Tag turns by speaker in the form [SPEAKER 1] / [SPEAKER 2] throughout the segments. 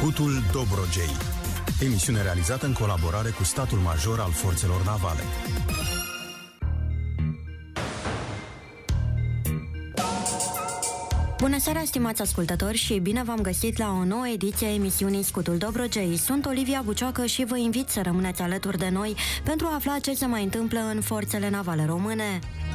[SPEAKER 1] Scutul Dobrogei. Emisiune realizată în colaborare cu statul major al forțelor navale.
[SPEAKER 2] Bună seara, stimați ascultători, și bine v-am găsit la o nouă ediție a emisiunii Scutul Dobrogei. Sunt Olivia Bucioacă și vă invit să rămâneți alături de noi pentru a afla ce se mai întâmplă în forțele navale române.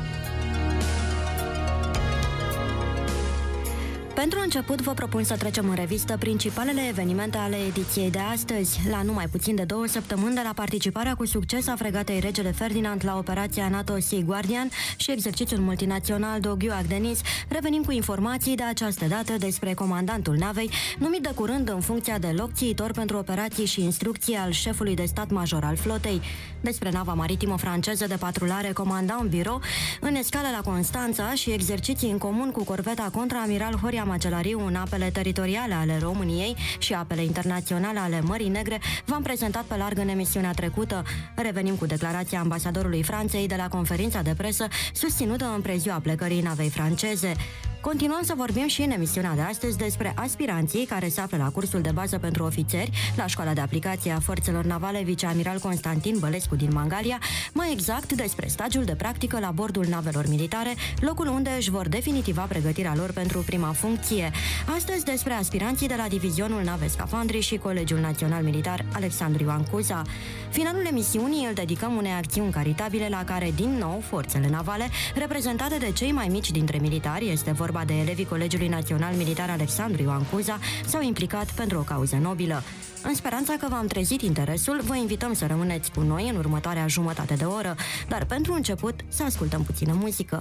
[SPEAKER 2] Pentru început, vă propun să trecem în revistă principalele evenimente ale ediției de astăzi. La numai puțin de 2 săptămâni de la participarea cu succes a fregatei Regele Ferdinand la operația NATO Sea Guardian și exercițiul multinațional Doghiu Agdenis, revenim cu informații de această dată despre comandantul navei, numit de curând în funcția de loc-țiitor pentru operații și instrucții al șefului de stat major al flotei, despre nava maritimă franceză de patrulare Commandant Bureau în escală la Constanța și exerciții în comun cu corveta contraamiral Horia Macelariu în apele teritoriale ale României și apele internaționale ale Mării Negre, v-am prezentat pe larg în emisiunea trecută. Revenim cu declarația ambasadorului Franței de la conferința de presă susținută în preziua plecării navei franceze. Continuăm să vorbim și în emisiunea de astăzi despre aspiranții care se află la cursul de bază pentru ofițeri la Școala de Aplicație a Forțelor Navale Viceamiral Constantin Bălescu din Mangalia, mai exact despre stagiul de practică la bordul navelor militare, locul unde își vor definitiva pregătirea lor pentru prima funcție. Astăzi despre aspiranții de la Divizionul Nave Scafandri și Colegiul Național Militar Alexandru Ioan Cuza. Finalul emisiunii îl dedicăm unei acțiuni caritabile la care, din nou, forțele navale, reprezentate de cei mai mici dintre militari, este vorba de elevii Colegiului Național Militar Alexandru Ioan Cuza, s-au implicat pentru o cauză nobilă. În speranța că v-am trezit interesul, vă invităm să rămâneți cu noi în următoarea jumătate de oră, dar pentru început să ascultăm puțină muzică.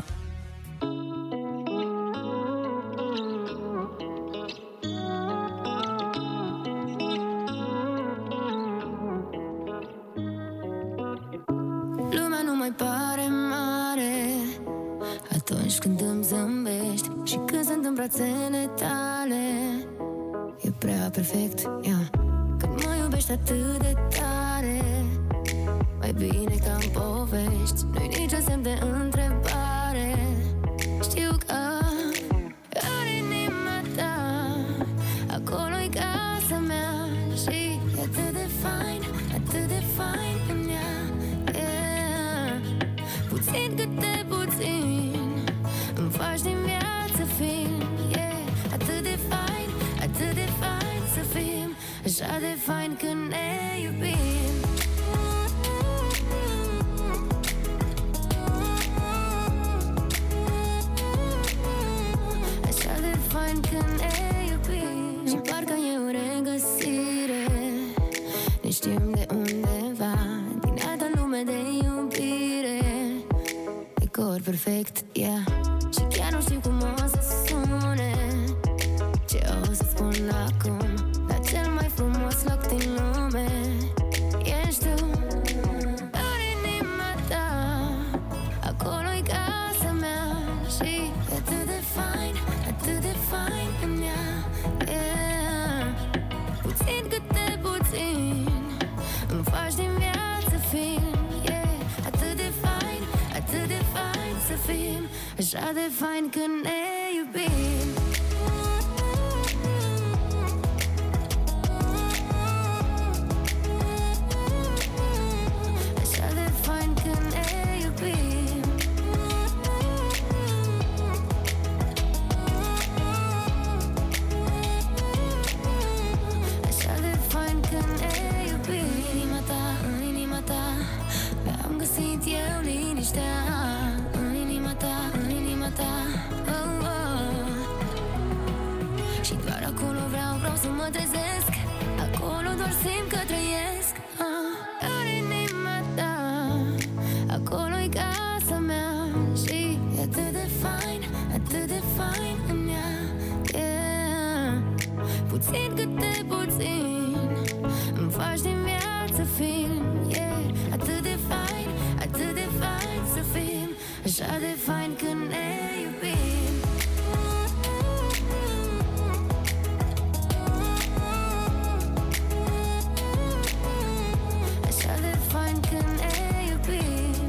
[SPEAKER 3] Lumea nu mai pare mare atunci când îmi zâmbești și când sunt în brațele tale. E prea perfect, yeah. Când mă iubești atât de tare, mai bine ca în povești, nu-i niciun semn de întrebare. Știu că în inima ta acolo-i casa mea și e atât de fain, atât de fain în ea, yeah. Puțin câte puțin îmi faci din viață film, yeah. Atât de fain să fim, așa de fain când ne iubim. Așa de fain când ne iubim. Și parcă e o regăsire, ne știm de undeva, din altă lume de iubire. Decor perfect, yeah. Și chiar nu știu cum o să sune, ce o să spun acum, dar cel mai frumos loc din lume ești tu. În inima ta acolo-i casa mea și e atât de fain în ea, yeah. Puțin câte puțin îmi faci din viață film, yeah. Atât de fain să fim, așa de fain când ne iubim. Așa de fain când ne iubim. Așa de fain când ne iubim. În inima ta mi-am găsit eu liniștea. În inima ta, oh, oh. Și doar acolo vreau să mă trezesc, acolo doar simt că trăiesc, în inima ta acolo-i casa mea și e atât de fain în ea, yeah. Puțin câte puțin îmi faci din viață film, yeah. Atât de fain să fim, așa de fain când ne iubim. Așa de fain când ne iubim.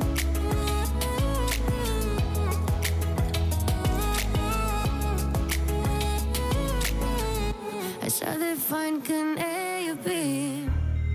[SPEAKER 3] Așa de fain când ne iubim.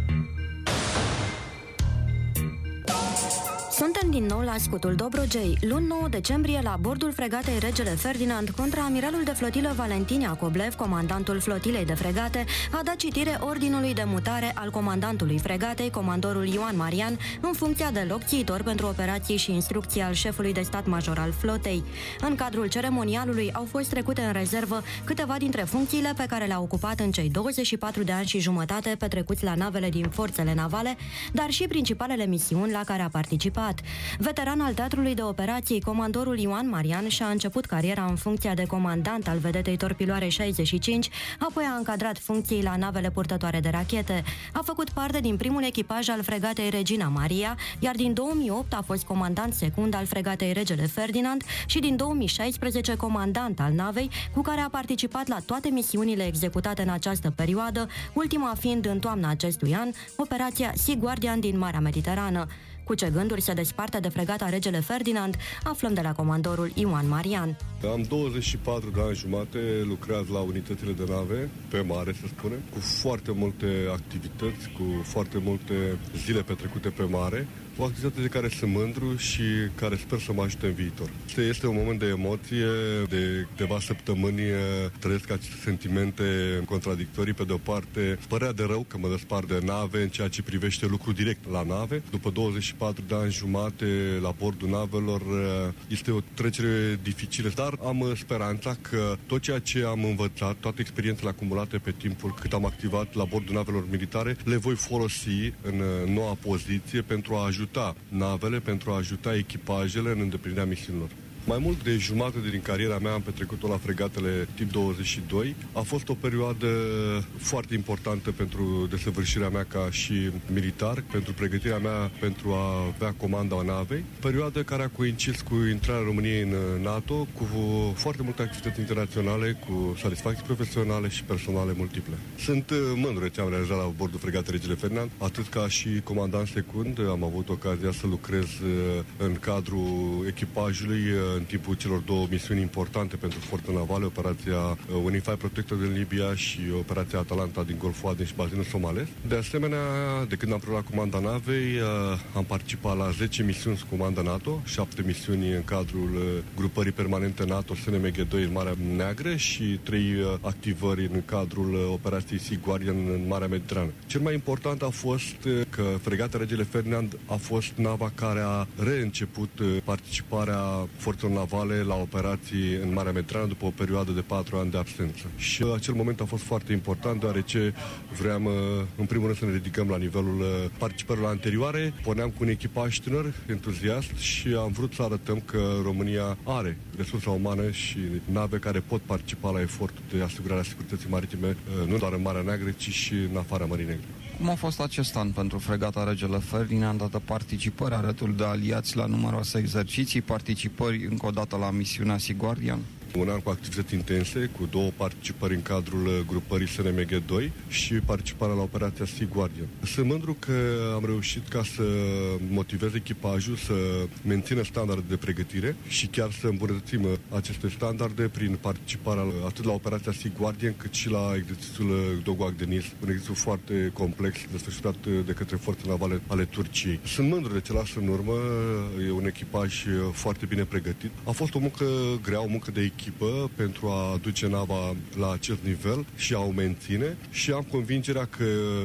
[SPEAKER 2] Suntem din nou la scutul Dobrogei. Luni 9 decembrie, la bordul fregatei Regele Ferdinand, contraamiralul de flotilă Valentin Iacoblev, comandantul flotilei de fregate, a dat citire ordinului de mutare al comandantului fregatei, comandorul Ioan Marian, în funcția de locțiitor pentru operații și instrucții al șefului de stat major al flotei. În cadrul ceremonialului au fost trecute în rezervă câteva dintre funcțiile pe care le-a ocupat în cei 24 de ani și jumătate petrecuți la navele din forțele navale, dar și principalele misiuni la care a participat. Veteran al teatrului de operații, comandorul Ioan Marian și-a început cariera în funcția de comandant al vedetei torpiloare 65, apoi a încadrat funcții la navele purtătoare de rachete. A făcut parte din primul echipaj al fregatei Regina Maria, iar din 2008 a fost comandant secund al fregatei Regele Ferdinand și din 2016 comandant al navei, cu care a participat la toate misiunile executate în această perioadă, ultima fiind în toamna acestui an, operația Sea Guardian din Marea Mediterană. Cu ce gânduri se desparte de fregata Regele Ferdinand, aflăm de la comandorul Ioan Marian.
[SPEAKER 4] Am 24 de ani jumate, lucrez la unitățile de nave, pe mare să spunem, cu foarte multe activități, cu foarte multe zile petrecute pe mare, o activitate de care sunt mândru și care sper să mă ajute în viitor. Este un moment de emoție, de câteva săptămâni trăiesc aceste sentimente contradictorii. Pe de o parte, părea de rău că mă despart de nave în ceea ce privește lucru direct la nave. După 24 de ani jumate la bordul navelor, este o trecere dificilă, dar am speranța că tot ceea ce am învățat, toate experiențele acumulate pe timpul cât am activat la bordul navelor militare, le voi folosi în noua poziție pentru a ajuta navele, pentru a ajuta echipajele în îndeplinirea misiunilor. Mai mult de jumătate din cariera mea am petrecut-o la fregatele tip 22. A fost o perioadă foarte importantă pentru desăvârșirea mea ca și militar, pentru pregătirea mea pentru a avea comanda navei. Perioadă care a coincis cu intrarea României în NATO, cu foarte multe activități internaționale, cu satisfacții profesionale și personale multiple. Sunt mândru ce am realizat la bordul fregatei Regele Ferdinand, atât ca și comandant secund. Am avut ocazia să lucrez în cadrul echipajului în timpul celor două misiuni importante pentru forța navală, operația Unify Protector din Libia și operația Atalanta din Golful Aden și bazinul somalez. De asemenea, de când am preluat comanda navei, am participat la 10 misiuni cu comanda NATO, 7 misiuni în cadrul grupării permanente NATO SNMG-2 în Marea Neagră și 3 activări în cadrul operației Sea Guardian în Marea Mediterană. Cel mai important a fost că fregata Regele Ferdinand a fost nava care a reînceput participarea forțelor navale la operații în Marea Mediterană după o perioadă de 4 ani de absență. Și acel moment a fost foarte important, deoarece vreau în primul rând să ne ridicăm la nivelul participărilor anterioare. Porneam cu un echipaj tânăr, entuziast și am vrut să arătăm că România are resursa umană și nave care pot participa la efortul de asigurare a securității maritime, nu doar în Marea Neagră, ci și în afara Mării Negre.
[SPEAKER 5] Cum a fost acest an pentru fregata Regele Ferdinand, dată participări alături de aliați la numeroase exerciții, participări încă o dată la misiunea Sea Guardian?
[SPEAKER 4] Un an cu activități intense, cu 2 participări în cadrul grupării SNMG-2 și participarea la operația Sea Guardian. Sunt mândru că am reușit ca să motivez echipajul să mențină standarde de pregătire și chiar să îmbunătățim aceste standarde prin participarea atât la operația Sea Guardian cât și la exercițiul Dogwag Deniz, un exercițiu foarte complex desfășurat de către forțe navale ale Turciei. Sunt mândru de ce las în urmă, e un echipaj foarte bine pregătit. A fost o muncă grea, o muncă de echipă pentru a aduce nava la acest nivel și a o menține și am convingerea că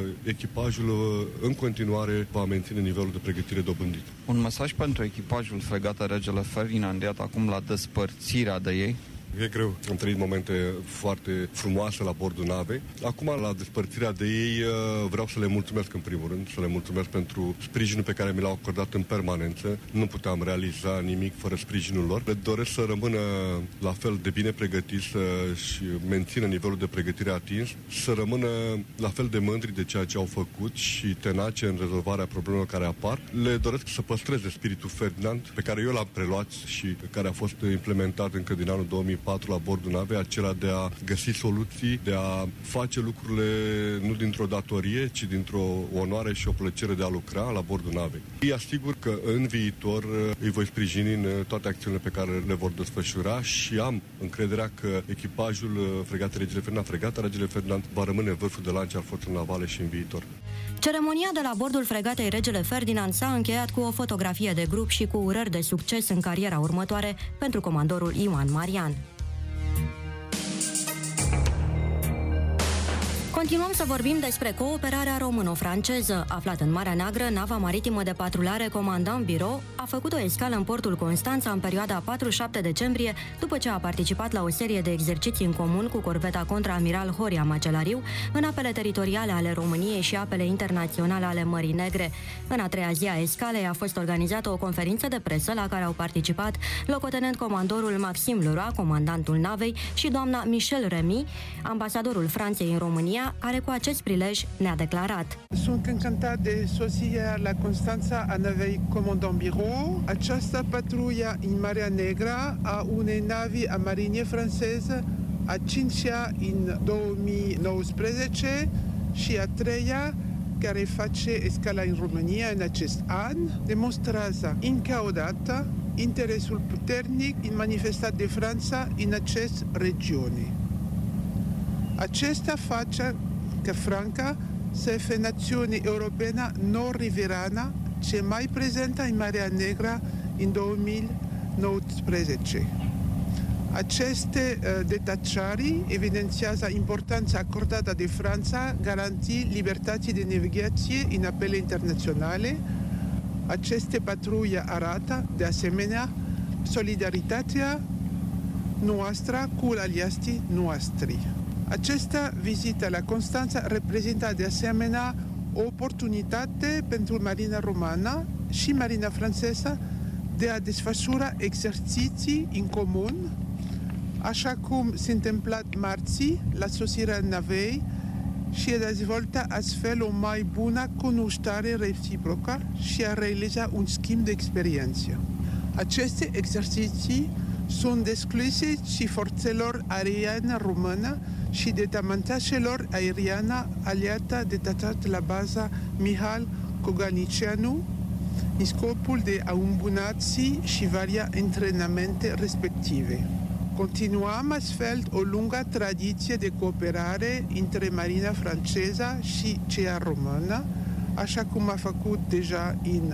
[SPEAKER 4] echipajul în continuare va menține nivelul de pregătire dobândit.
[SPEAKER 5] Un mesaj pentru echipajul fregatei Regele Ferdinand, iată acum la despărțirea de ei?
[SPEAKER 4] E greu. Am trăit momente foarte frumoase la bordul navei. Acum, la despărțirea de ei, vreau să le mulțumesc în primul rând, să le mulțumesc pentru sprijinul pe care mi l-au acordat în permanență. Nu puteam realiza nimic fără sprijinul lor. Le doresc să rămână la fel de bine pregătiți și mențină nivelul de pregătire atins, să rămână la fel de mândri de ceea ce au făcut și tenace în rezolvarea problemelor care apar. Le doresc să păstreze spiritul Ferdinand, pe care eu l-am preluat și care a fost implementat încă din anul 2004 2004 la bordul navei, acela de a găsi soluții, de a face lucrurile nu dintr-o datorie, ci dintr-o onoare și o plăcere de a lucra la bordul navei. Îi asigur că în viitor îi voi sprijini în toate acțiunile pe care le vor desfășura și am încrederea că echipajul Fregatei Regele Ferdinand, Fregata Regele Ferdinand, va rămâne vârful de lance al forțelor navale și în viitor.
[SPEAKER 2] Ceremonia de la bordul Fregatei Regele Ferdinand s-a încheiat cu o fotografie de grup și cu urări de succes în cariera următoare pentru comandorul Ioan Marian. Continuăm să vorbim despre cooperarea româno-franceză. Aflată în Marea Neagră, nava maritimă de patrulare Comandant Birou a făcut o escală în portul Constanța în perioada 4-7 decembrie, după ce a participat la o serie de exerciții în comun cu corveta contraamiral Horia Macelariu în apele teritoriale ale României și apele internaționale ale Mării Negre. În a treia zi a escalei a fost organizată o conferință de presă la care au participat locotenent comandorul Maxime Leroy, comandantul navei, și doamna Michel Remy, ambasadorul Franței în România, care cu acest prilej ne-a declarat:
[SPEAKER 6] Sunt încântat de sosirea la Constanța a navei Comandant Birou. Această patruia în Marea Neagră a unei navi a mariniei franceze, a cincea în 2019 și a treia care face escala în România în acest an, demonstrează încă o dată interesul puternic manifestat de Franța în această regiune. Acesta face că Franța să fie națiune europeană nord-riverana cea mai prezentă în Marea Neagră în 2019. Aceste detachări evidențiază importanța acordată de Franța garantii libertății de navigație în apele internaționale. Aceste patrulhe arată, de asemenea, solidaritatea noastră cu aliații noștri. Această vizită la Constanța reprezintă de asemenea o oportunitate pentru Marina Romană și Marina franceză de a desfășura exerciții în comun, așa cum s-a întâmplat marți la sosirea navei, și a dezvolta astfel o mai bună cunoaștere reciprocă și a realiza un schimb de experiență. Aceste exerciții sunt descrise și forțelor aeriene române și detașamentelor aeriene aliate detachate la baza Mihal Coganicianu, în scopul de a îmbunătăți și varia antrenamente respective. Continuăm astfel o lungă tradiție de cooperare între marina franceză și cea română, așa cum a făcut deja în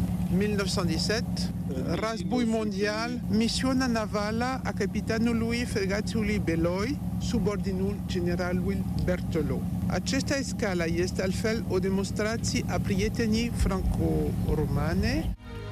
[SPEAKER 6] 1917, război mondial, misiunea navală a capitanului fregatului Beloi, sub ordinul generalului Berthelot. Această escală este altfel o demonstrație a prietenii franco-romane.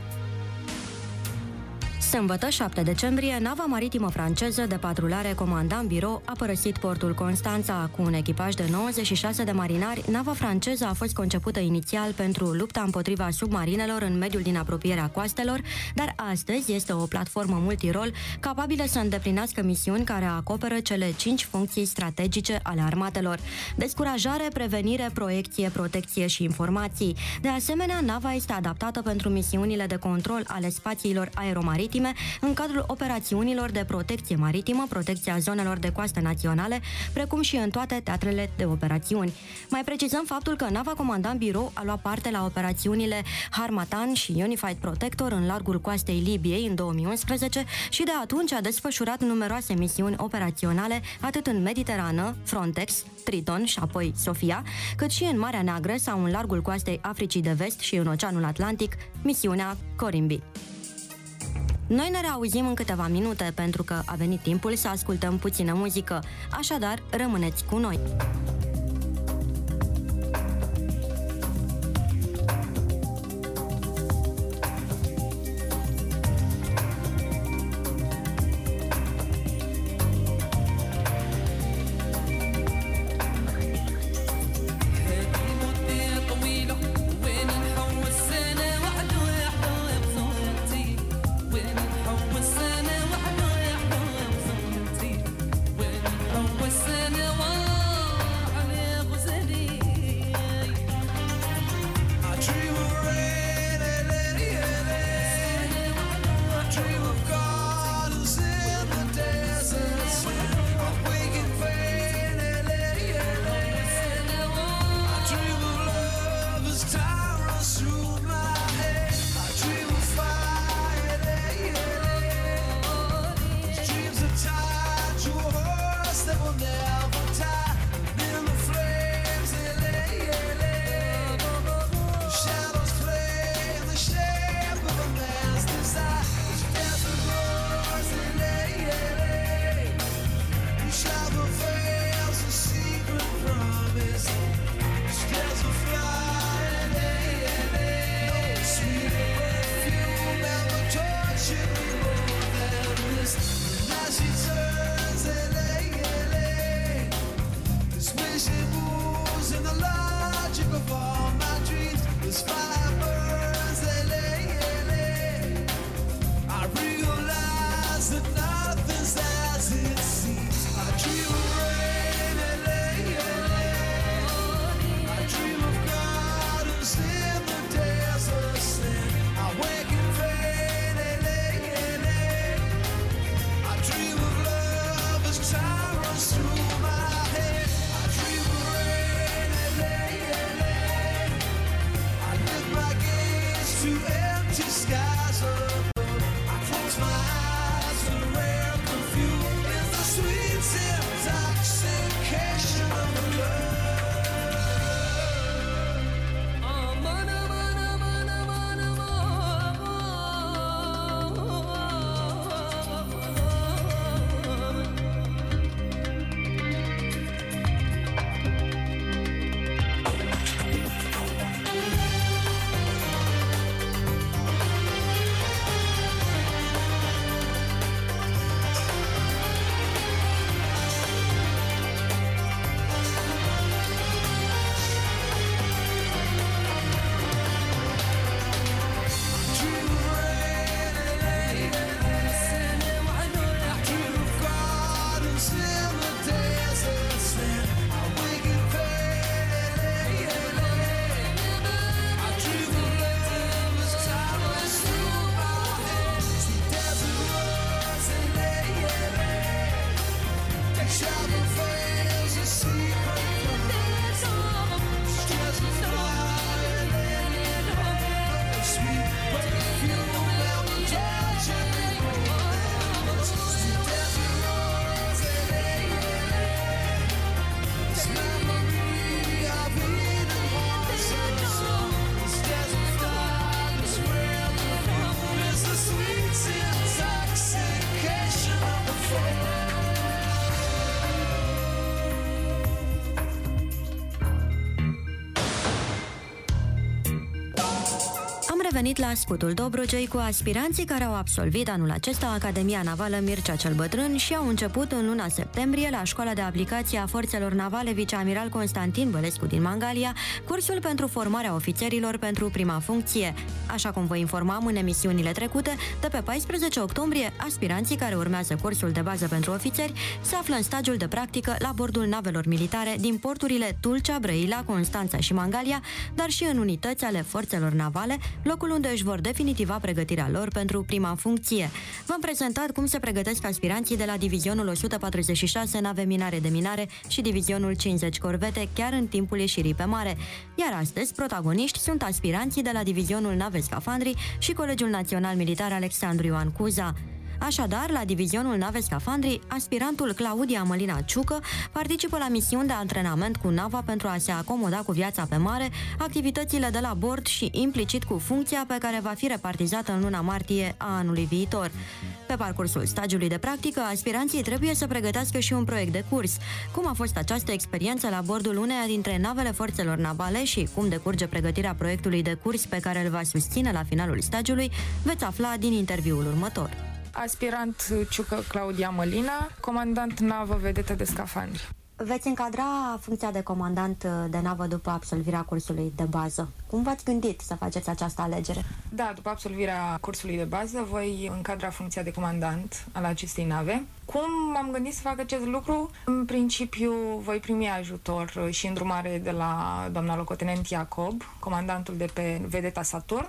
[SPEAKER 2] Sâmbătă, 7 decembrie, nava maritimă franceză de patrulare Comandant Birou a părăsit portul Constanța. Cu un echipaj de 96 de marinari, nava franceză a fost concepută inițial pentru lupta împotriva submarinelor în mediul din apropierea coastelor, dar astăzi este o platformă multirol capabilă să îndeplinească misiuni care acoperă cele 5 funcții strategice ale armatelor: descurajare, prevenire, proiecție, protecție și informații. De asemenea, nava este adaptată pentru misiunile de control ale spațiilor aeromaritime în cadrul operațiunilor de protecție maritimă, protecția zonelor de coastă naționale, precum și în toate teatrele de operațiuni. Mai precizăm faptul că nava Comandant Birou a luat parte la operațiunile Harmattan și Unified Protector în largul coastei Libiei în 2011 și de atunci a desfășurat numeroase misiuni operaționale atât în Mediterană, Frontex, Triton și apoi Sofia, cât și în Marea Neagră sau în largul coastei Africii de Vest și în Oceanul Atlantic, misiunea Corimbi. Noi ne reauzim în câteva minute pentru că a venit timpul să ascultăm puțină muzică, așadar rămâneți cu noi!
[SPEAKER 7] والسنة symbols and the logic of all my dreams. There's fire burns, LA. I realize that nothing's as it seems. I dream of rain, LA. I dream of gardens in the desert sand. I wake in vain, LA. I dream of love as time runs through my head. I dream of rain, LA. I lift my gaze to empty skies above. I close my eyes and rare confused is the sweet intoxication of love.
[SPEAKER 2] Venit la Scutul Dobrogei cu aspiranții care au absolvit anul acesta Academia Navală Mircea cel Bătrân și au început în luna septembrie la Școala de Aplicație a Forțelor Navale Viceamiral Constantin Bălescu din Mangalia cursul pentru formarea ofițerilor pentru prima funcție. Așa cum vă informam în emisiunile trecute, de pe 14 octombrie, aspiranții care urmează cursul de bază pentru ofițeri se află în stagiul de practică la bordul navelor militare din porturile Tulcea, Brăila, Constanța și Mangalia, dar și în unități ale Forțelor Navale, locul unde își vor definitiva pregătirea lor pentru prima funcție. V-am prezentat cum se pregătesc aspiranții de la Divizionul 146 Nave Minare de Minare și Divizionul 50 Corvete chiar în timpul ieșirii pe mare. Iar astăzi, protagoniști sunt aspiranții de la Divizionul Nave Scafandri și Colegiul Național Militar Alexandru Ioan Cuza. Așadar, la Divizionul Nave Scafandri, aspirantul Claudia Mălina Ciucă participă la misiuni de antrenament cu nava pentru a se acomoda cu viața pe mare, activitățile de la bord și implicit cu funcția pe care va fi repartizată în luna martie a anului viitor. Pe parcursul stagiului de practică, aspiranții trebuie să pregătească și un proiect de curs. Cum a fost această experiență la bordul uneia dintre navele Forțelor Navale și cum decurge pregătirea proiectului de curs pe care îl va susține la finalul stagiului, veți afla din interviul următor.
[SPEAKER 8] Aspirant Ciucă Claudia Mălina, comandant navă vedetă de scafandri.
[SPEAKER 2] Veți încadra funcția de comandant de navă după absolvirea cursului de bază. Cum v-ați gândit să faceți această alegere?
[SPEAKER 8] Da, după absolvirea cursului de bază voi încadra funcția de comandant al acestei nave. Cum m-am gândit să fac acest lucru? În principiu voi primi ajutor și îndrumare de la doamna locotenent Iacob, comandantul de pe vedeta Saturn,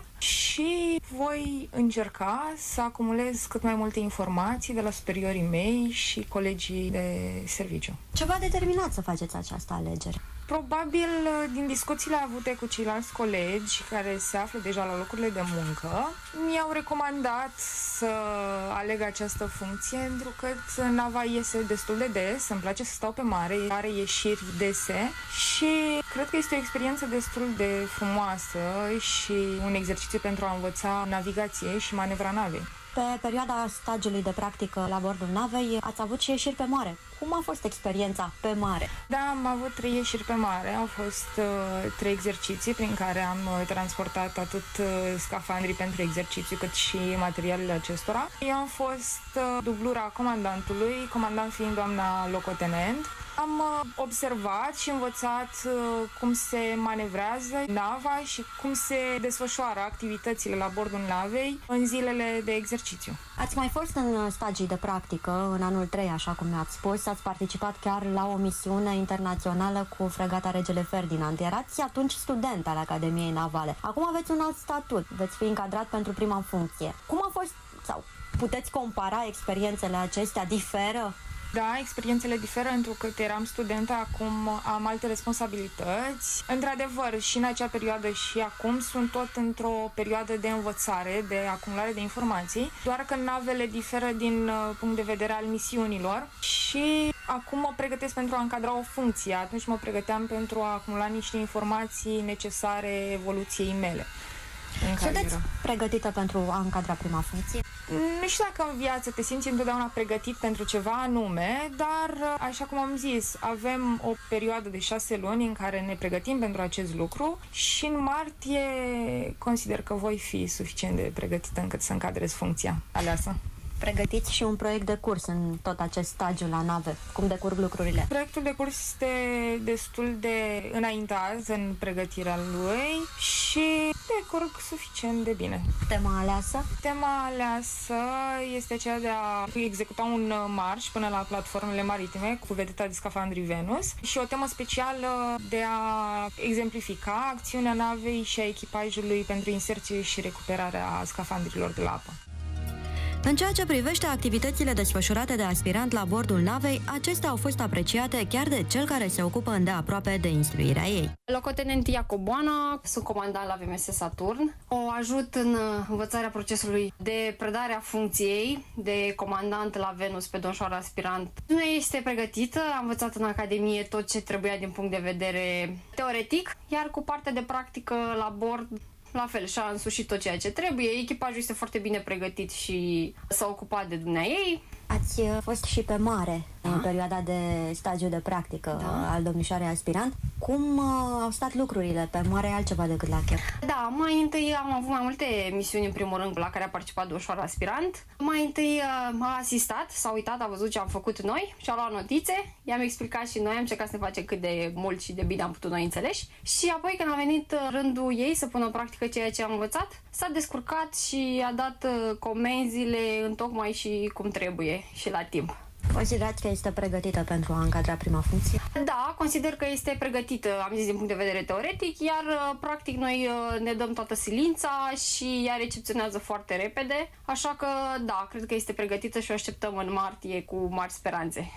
[SPEAKER 8] și voi încerca să acumulez cât mai multe informații de la superiorii mei și colegii de serviciu.
[SPEAKER 2] Ce v-a determinat să faceți această alegere?
[SPEAKER 8] Probabil din discuțiile avute cu ceilalți colegi care se află deja la locurile de muncă, mi-au recomandat să aleg această funcție pentru că nava iese destul de des, îmi place să stau pe mare, are ieșiri dese și cred că este o experiență destul de frumoasă și un exercițiu pentru a învăța navigație și manevra navei.
[SPEAKER 2] Pe perioada stagiului de practică la bordul navei ați avut și ieșiri pe mare. Cum a fost experiența pe mare?
[SPEAKER 8] Da, am avut 3 ieșiri pe mare. Au fost 3 exerciții prin care am transportat atât scafandrii pentru exercițiu cât și materialele acestora. Eu am fost dublura comandantului, comandant fiind doamna locotenent. Am observat și învățat cum se manevrează nava și cum se desfășoară activitățile la bordul navei în zilele de exercițiu.
[SPEAKER 2] Ați mai fost în stagii de practică în anul 3, așa cum mi-ați spus. Ați participat chiar la o misiune internațională cu fregata Regele Ferdinand. Erați atunci student al Academiei Navale. Acum aveți un alt statut. Veți fi încadrat pentru prima funcție. Cum a fost, sau puteți compara experiențele acestea? Diferă?
[SPEAKER 8] Da, experiențele diferă pentru că eram studentă, acum am alte responsabilități. Într-adevăr, și în acea perioadă și acum sunt tot într-o perioadă de învățare, de acumulare de informații, doar că navele diferă din punct de vedere al misiunilor și acum mă pregătesc pentru a încadra o funcție. Atunci mă pregăteam pentru a acumula niște informații necesare evoluției mele.
[SPEAKER 2] Sunteți pregătită pentru a încadra prima funcție?
[SPEAKER 8] Nu știu dacă în viață te simți întotdeauna pregătit pentru ceva anume, dar, așa cum am zis, avem o perioadă de 6 luni în care ne pregătim pentru acest lucru și în martie consider că voi fi suficient de pregătită încât să încadrez funcția aleasă.
[SPEAKER 2] Pregătiți și un proiect de curs în tot acest stagiu la nave. Cum decurg lucrurile?
[SPEAKER 8] Proiectul de curs este destul de înaintat în pregătirea lui și decurg suficient de bine.
[SPEAKER 2] Tema aleasă?
[SPEAKER 8] Tema aleasă este aceea de a executa un marș până la platformele maritime cu vedeta de scafandrii Venus și o temă specială de a exemplifica acțiunea navei și a echipajului pentru inserție și recuperarea scafandrilor de la apă.
[SPEAKER 2] În ceea ce privește activitățile desfășurate de aspirant la bordul navei, acestea au fost apreciate chiar de cel care se ocupă îndeaproape de instruirea ei.
[SPEAKER 9] Locotenent Iacoboana, sunt comandant la VMS Saturn. O ajut în învățarea procesului de predare a funcției de comandant la Venus pe domnișoara aspirant. Nu este pregătită, a învățat în academie tot ce trebuia din punct de vedere teoretic, iar cu partea de practică la bord, la fel, și-a însușit tot ceea ce trebuie. Echipajul este foarte bine pregătit și s-a ocupat de dumneaei.
[SPEAKER 2] Ați fost și pe mare în perioada de stagiu de practică al domnișoarei aspirant. Cum au stat lucrurile pe mare, altceva decât la chef?
[SPEAKER 9] Da, mai întâi am avut mai multe misiuni, în primul rând, la care a participat domnișoara aspirant. Mai întâi a asistat, s-a uitat, a văzut ce am făcut noi și a luat notițe. I-am explicat și noi, am încercat să ne facem cât de mult și de bine am putut noi înțeleși. Și apoi, când a venit rândul ei să pună în practică ceea ce am învățat, s-a descurcat și a dat comenzile întocmai și cum trebuie și la timp.
[SPEAKER 2] Considerați că este pregătită pentru a încadra prima funcție?
[SPEAKER 9] Da, consider că este pregătită, am zis, din punct de vedere teoretic, iar practic noi ne dăm toată silința și ea recepționează foarte repede, așa că da, cred că este pregătită și o așteptăm în martie cu mari speranțe.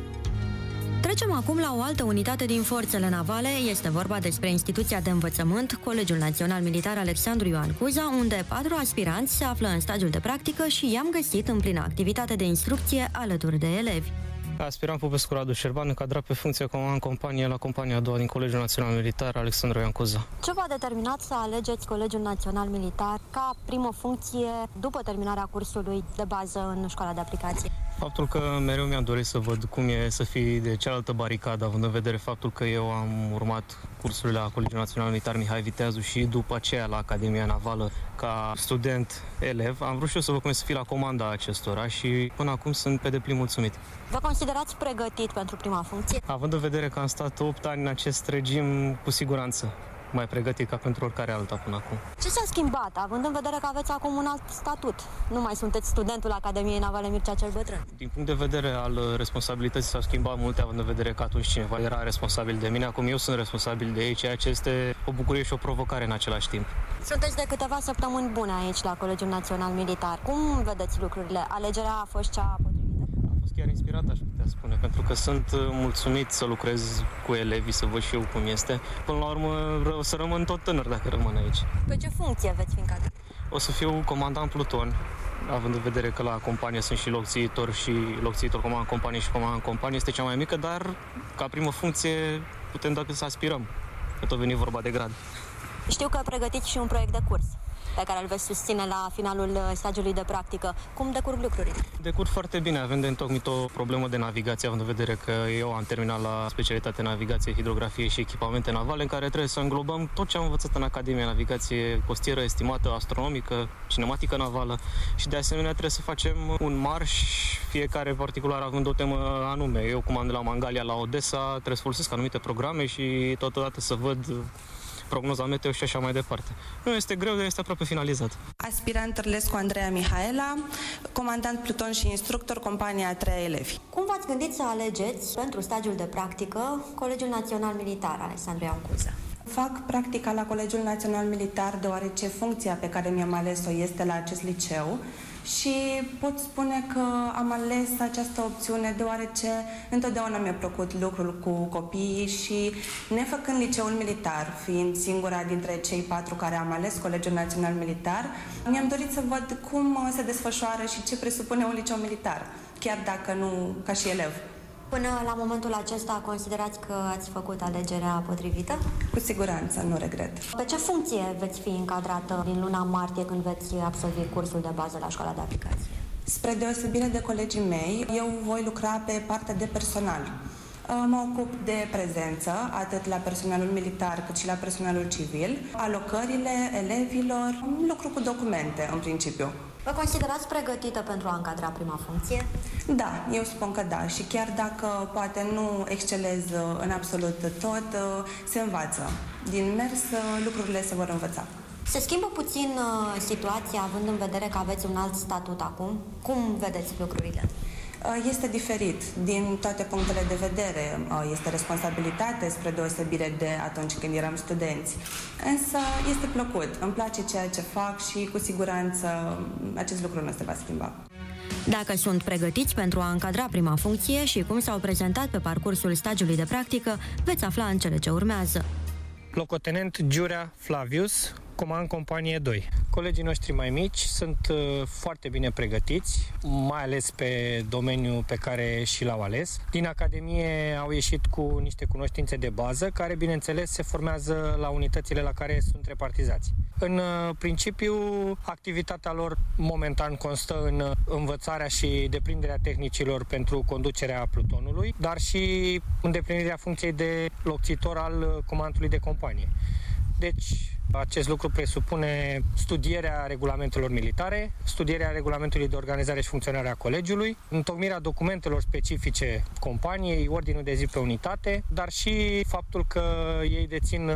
[SPEAKER 2] Trecem acum la o altă unitate din forțele navale. Este vorba despre instituția de învățământ, Colegiul Național Militar Alexandru Ioan Cuza, unde 4 aspiranți se află în stagiul de practică și i-am găsit în plină activitate de instrucție alături de elevi.
[SPEAKER 10] Aspirant Popescu Radu Șerban, încadrat pe funcție comandant companie la compania a doua din Colegiul Național Militar Alexandru Ioan Cuza.
[SPEAKER 2] Ce v-a determinat să alegeți Colegiul Național Militar ca primă funcție după terminarea cursului de bază în școala de aplicație?
[SPEAKER 10] Faptul că mereu mi-am dorit să văd cum e să fii de cealaltă baricadă, având în vedere faptul că eu am urmat cursurile la Colegiul Național Militar Mihai Viteazu și după aceea la Academia Navală ca student-elev, am vrut și eu să văd cum e să fii la comanda acestora și până acum sunt pe deplin mulțumit.
[SPEAKER 2] Vă considerați pregătit pentru prima funcție?
[SPEAKER 10] Având în vedere că am stat 8 ani în acest regim, cu siguranță mai pregătit ca pentru oricare alta până acum.
[SPEAKER 2] Ce s-a schimbat, având în vedere că aveți acum un alt statut? Nu mai sunteți studentul Academiei Navale Mircea cel Bătrân.
[SPEAKER 10] Din punct de vedere al responsabilității s-au schimbat multe, având în vedere că atunci cineva era responsabil de mine, acum eu sunt responsabil de ei, ceea ce este o bucurie și o provocare în același timp.
[SPEAKER 2] Sunteți de câteva săptămâni bune aici la Colegiul Național Militar. Cum vedeți lucrurile? Alegerea a fost cea potrivită?
[SPEAKER 10] Am fost chiar inspirat, aș putea spune, pentru că sunt mulțumit să lucrez cu elevii, să văd și eu cum este. Până la urmă o să rămân tot tânăr dacă rămân aici.
[SPEAKER 2] Pe ce funcție veți fi încadrat?
[SPEAKER 10] O să fiu comandant pluton, având în vedere că la companie sunt și locțiitor comandant companie și comandant companie, este cea mai mică, dar ca primă funcție putem dacă să aspirăm, că tot veni vorba de grad.
[SPEAKER 2] Știu că pregătiți și un proiect de curs. pe care îl veți susține la finalul stagiului de practică. Cum decurg lucrurile?
[SPEAKER 10] Decurg foarte bine, avem de întocmit o problemă de navigație, având în vedere că eu am terminat la specialitate navigație, hidrografie și echipamente navale, în care trebuie să înglobăm tot ce am învățat în Academia Navigație costieră, estimată, astronomică, cinematică navală și de asemenea trebuie să facem un marș, fiecare particular având o temă anume. Eu comand la Mangalia la Odessa, trebuie să folosesc anumite programe și totodată să văd prognoza meteo și așa mai departe. Nu este greu, dar este aproape finalizat.
[SPEAKER 11] Aspirant Tărlescu Andreea Mihaela, comandant pluton și instructor, compania 3 elevi.
[SPEAKER 2] Cum v-ați gândit să alegeți pentru stagiul de practică Colegiul Național Militar Alexandru Ioan Cuza?
[SPEAKER 11] Fac practica la Colegiul Național Militar deoarece funcția pe care mi-am ales-o este la acest liceu și pot spune că am ales această opțiune deoarece întotdeauna mi-a plăcut lucrul cu copiii și nefăcând liceul militar, fiind singura dintre cei 4 care am ales Colegiul Național Militar, mi-am dorit să văd cum se desfășoară și ce presupune un liceu militar, chiar dacă nu ca și elev.
[SPEAKER 2] Până la momentul acesta considerați că ați făcut alegerea potrivită?
[SPEAKER 11] Cu siguranță, nu regret.
[SPEAKER 2] Pe ce funcție veți fi încadrată din luna martie când veți absolvi cursul de bază la școala de aplicație?
[SPEAKER 11] Spre deosebire de colegii mei, eu voi lucra pe partea de personal. Mă ocup de prezență, atât la personalul militar cât și la personalul civil, alocările elevilor, lucru cu documente, în principiu.
[SPEAKER 2] Vă considerați pregătită pentru a încadra prima funcție?
[SPEAKER 11] Da, eu spun că da și chiar dacă poate nu excelez în absolut tot, se învață. Din mers lucrurile se vor învăța.
[SPEAKER 2] Se schimbă puțin situația având în vedere că aveți un alt statut acum? Cum vedeți lucrurile?
[SPEAKER 11] Este diferit din toate punctele de vedere. Este responsabilitate spre deosebire de atunci când eram studenți. Însă este plăcut. Îmi place ceea ce fac și cu siguranță acest lucru nu se va schimba.
[SPEAKER 2] Dacă sunt pregătiți pentru a încadra prima funcție și cum s-au prezentat pe parcursul stagiului de practică, veți afla în cele ce urmează.
[SPEAKER 12] Locotenent Giurea Flavius, comand companie 2. Colegii noștri mai mici sunt foarte bine pregătiți, mai ales pe domeniul pe care și l-au ales. Din Academie au ieșit cu niște cunoștințe de bază, care, bineînțeles, se formează la unitățile la care sunt repartizați. În principiu, activitatea lor momentan constă în învățarea și deprinderea tehnicilor pentru conducerea plutonului, dar și îndeplinirea funcției de locțitor al comandului de companie. Deci, acest lucru presupune studierea regulamentelor militare, studierea regulamentului de organizare și funcționare a colegiului, întocmirea documentelor specifice companiei, ordinul de zi pe unitate, dar și faptul că ei dețin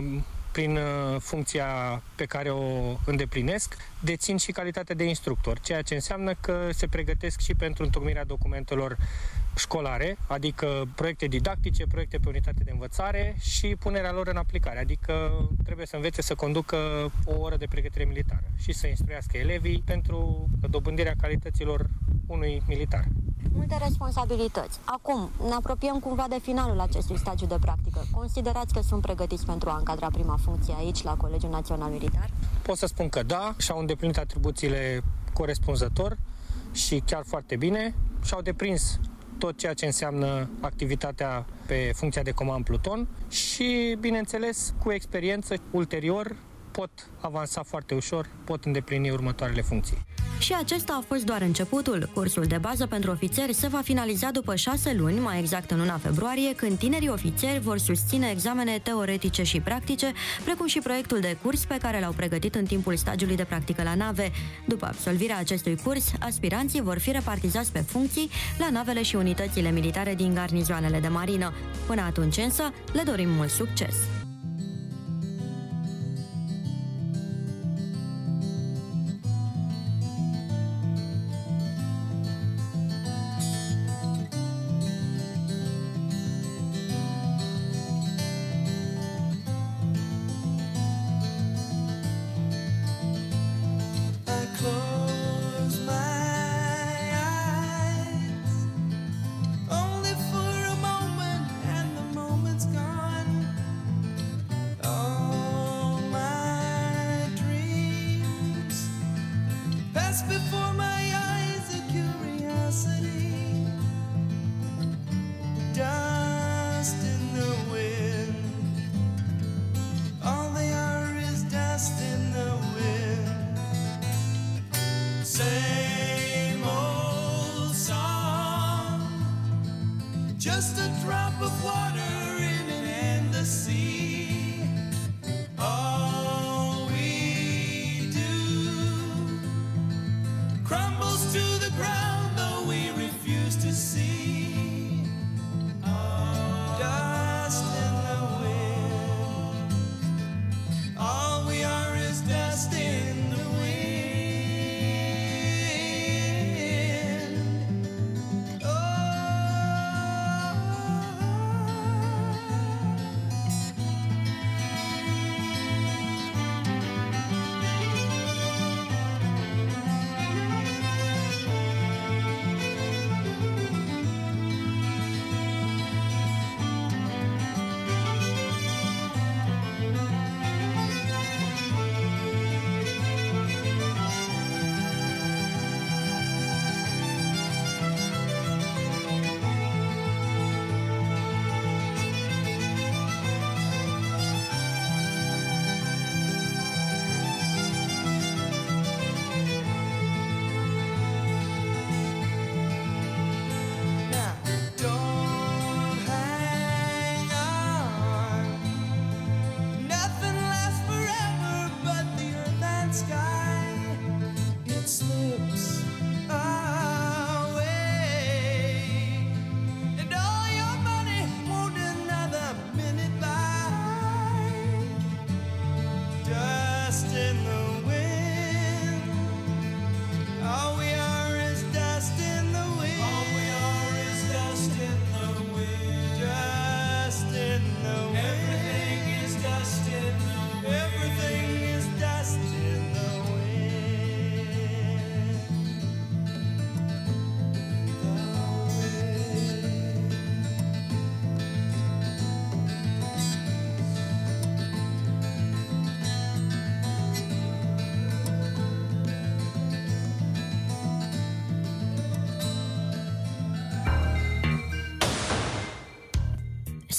[SPEAKER 12] prin funcția pe care o îndeplinesc, dețin și calitatea de instructor, ceea ce înseamnă că se pregătesc și pentru întocmirea documentelor școlare, adică proiecte didactice, proiecte pe unitate de învățare și punerea lor în aplicare, adică trebuie să învețe să conducă o oră de pregătire militară și să instruiască elevii pentru dobândirea calităților unui militar.
[SPEAKER 2] Multe responsabilități. Acum, ne apropiem cumva de finalul acestui stagiu de practică. Considerați că sunt pregătiți pentru a încadra prima funcție aici, la Colegiul Național Militar?
[SPEAKER 12] Pot să spun că da, și-au îndeplinit atribuțiile corespunzător și chiar foarte bine, și-au deprins tot ceea ce înseamnă activitatea pe funcția de comand pluton și, bineînțeles, cu experiență, ulterior pot avansa foarte ușor, pot îndeplini următoarele funcții.
[SPEAKER 2] Și acesta a fost doar începutul. Cursul de bază pentru ofițeri se va finaliza după 6 luni, mai exact în luna februarie, când tinerii ofițeri vor susține examene teoretice și practice, precum și proiectul de curs pe care l-au pregătit în timpul stagiului de practică la nave. După absolvirea acestui curs, aspiranții vor fi repartizați pe funcții la navele și unitățile militare din garnizoanele de marină. Până atunci însă, le dorim mult succes!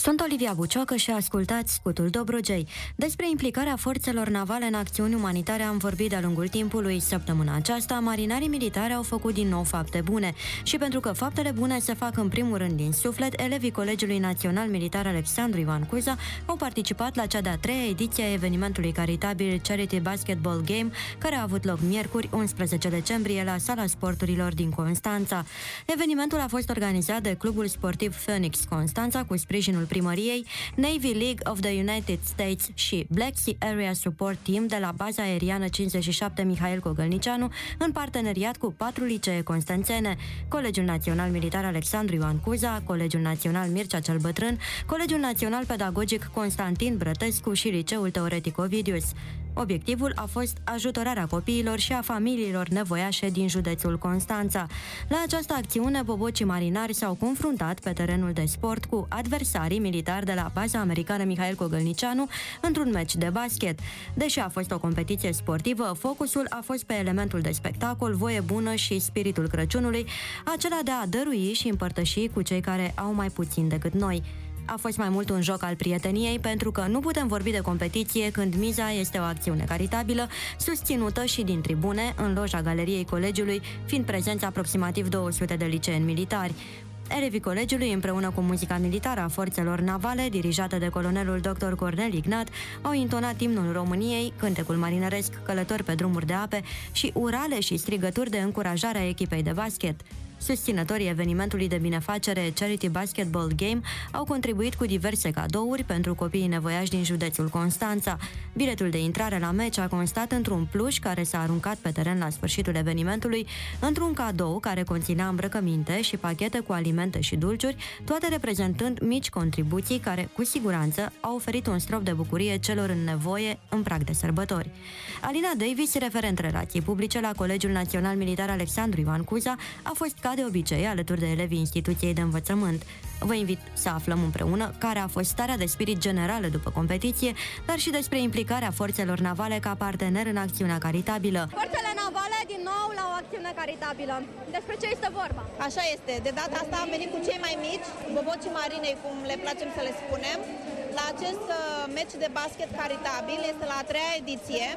[SPEAKER 2] Sunt Olivia Buciocă și ascultați Scutul Dobrogei. Despre implicarea forțelor navale în acțiuni umanitare am vorbit de-a lungul timpului. Săptămâna aceasta, marinarii militari au făcut din nou fapte bune. Și pentru că faptele bune se fac în primul rând din suflet, elevii Colegiului Național Militar Alexandru Ioan Cuza au participat la cea de-a treia ediție a evenimentului caritabil Charity Basketball Game, care a avut loc miercuri, 11 decembrie, la Sala Sporturilor din Constanța. Evenimentul a fost organizat de Clubul Sportiv Phoenix Constanța cu sprijinul primăriei, Navy League of the United States și Black Sea Area Support Team de la baza aeriană 57 Mihail Cogălnicianu, în parteneriat cu 4 licee constanțene: Colegiul Național Militar Alexandru Ioan Cuza, Colegiul Național Mircea cel Bătrân, Colegiul Național Pedagogic Constantin Brătescu și Liceul Teoretic Ovidius. Obiectivul a fost ajutorarea copiilor și a familiilor nevoiașe din județul Constanța. La această acțiune, bobocii marinari s-au confruntat pe terenul de sport cu adversarii militari de la baza americană Mihail Cogălnicianu într-un meci de basket. Deși a fost o competiție sportivă, focusul a fost pe elementul de spectacol, voie bună și spiritul Crăciunului, acela de a dărui și împărtăși cu cei care au mai puțin decât noi. A fost mai mult un joc al prieteniei, pentru că nu putem vorbi de competiție când miza este o acțiune caritabilă, susținută și din tribune, în loja galeriei colegiului, fiind prezenți aproximativ 200 de liceeni militari. Elevii colegiului, împreună cu muzica militară a forțelor navale, dirijată de colonelul dr. Cornel Ignat, au intonat imnul României, cântecul marinăresc Călători pe drumuri de ape și urale și strigături de încurajare a echipei de basket. Susținătorii evenimentului de binefacere Charity Basketball Game au contribuit cu diverse cadouri pentru copiii nevoiași din județul Constanța. Biletul de intrare la meci a constat într-un pluș care s-a aruncat pe teren la sfârșitul evenimentului, într-un cadou care conținea îmbrăcăminte și pachete cu alimente și dulciuri, toate reprezentând mici contribuții care, cu siguranță, au oferit un strop de bucurie celor în nevoie în prag de sărbători. Alina Davis, referent relații publice la Colegiul Național Militar Alexandru Ioan Cuza, a fost ca de obicei alături de elevii instituției de învățământ. Vă invit să aflăm împreună care a fost starea de spirit generală după competiție, dar și despre implicarea forțelor navale ca partener în acțiunea caritabilă.
[SPEAKER 13] Forțele navale din nou la o acțiune caritabilă. Despre ce este vorba? Așa este. De data asta am venit cu cei mai mici, bobocii marinei, cum le placem să le spunem, la acest meci de basket caritabil. Este la a treia ediție.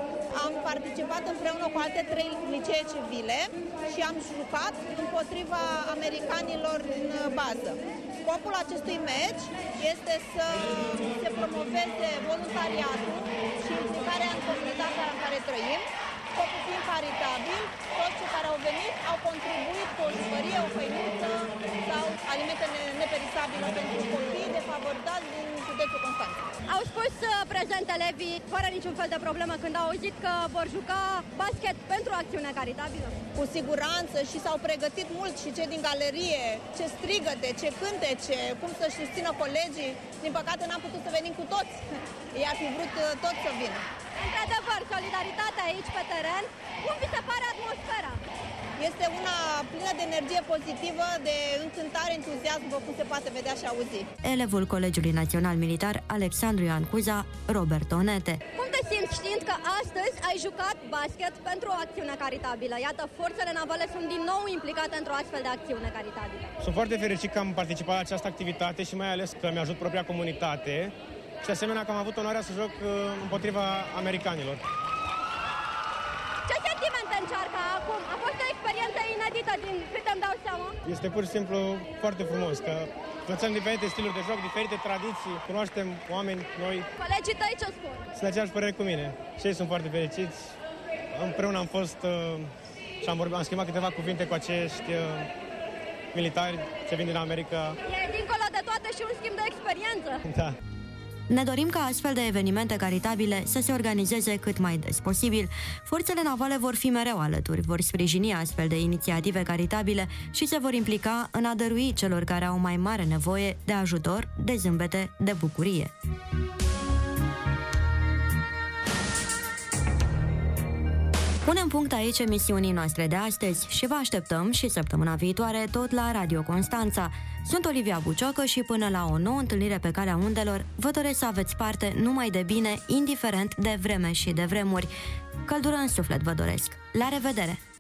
[SPEAKER 13] Am participat împreună cu alte 3 licee civile și am jucat împotriva americanilor în bază. Scopul acestui meci este să se promoveze voluntariatul și implicarea în comunitatea în care trăim. Scopul fiind caritabil, toți cei care au venit au contribuit cu o jucărie, o făinuță sau alimente neperisabile pentru copii defavorizați din județul Constanța. Au spus prezent elevii, fără niciun fel de problemă, când au auzit că vor juca basket pentru acțiune caritabilă? Cu siguranță, și s-au pregătit mult și cei din galerie, ce strigăte, ce cântece, cum să-și susțină colegii. Din păcate n-am putut să venim cu toți. Ei ar fi vrut toți să vină. Într-adevăr, solidaritatea aici pe teren. Cum vi se pare atmosfera? Este una plină de energie pozitivă, de încântare, entuziasm, după cum se poate vedea și auzi.
[SPEAKER 2] Elevul Colegiului Național Militar Alexandru Ioan Cuza, Robert Onete.
[SPEAKER 13] Cum te simți știind că astăzi ai jucat basket pentru o acțiune caritabilă? Iată, forțele navale sunt din nou implicate într-o astfel de acțiune caritabilă.
[SPEAKER 12] Sunt foarte fericit că am participat la această activitate și mai ales că mi-ajut propria comunitate și de asemenea că am avut onoarea să joc împotriva americanilor.
[SPEAKER 13] Ce sentimente încearcă acum? A fost o experiență inedită, din câte îmi dau seama.
[SPEAKER 12] Este pur și simplu foarte frumos, că învățăm diferite stiluri de joc, diferite tradiții, cunoaștem oameni noi.
[SPEAKER 13] Colegii tăi ce spun?
[SPEAKER 12] Sunt de aceeași părere cu mine. Și ei sunt foarte fericiți. Împreună am fost și am schimbat câteva cuvinte cu acești militari ce vin din America.
[SPEAKER 13] E dincolo de toate și un schimb de experiență.
[SPEAKER 12] Da.
[SPEAKER 2] Ne dorim ca astfel de evenimente caritabile să se organizeze cât mai des posibil. Forțele navale vor fi mereu alături, vor sprijini astfel de inițiative caritabile și se vor implica în a dărui celor care au mai mare nevoie de ajutor, de zâmbete, de bucurie. Punem punct aici emisiunii noastre de astăzi și vă așteptăm și săptămâna viitoare tot la Radio Constanța. Sunt Olivia Buciocă și până la o nouă întâlnire pe calea undelor, vă doresc să aveți parte numai de bine, indiferent de vreme și de vremuri. Căldură în suflet vă doresc. La revedere!